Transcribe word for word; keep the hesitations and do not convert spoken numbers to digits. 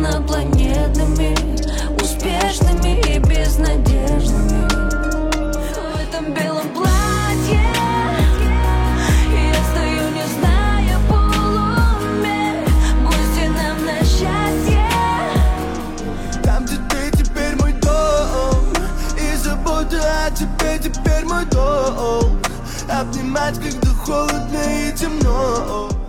инопланетными, успешными и безнадежными. В этом белом платье я стою, не зная полуме, гости нам на счастье. Там, где ты теперь мой дом, и забота о тебе теперь мой долг. Обнимать, когда холодно и темно.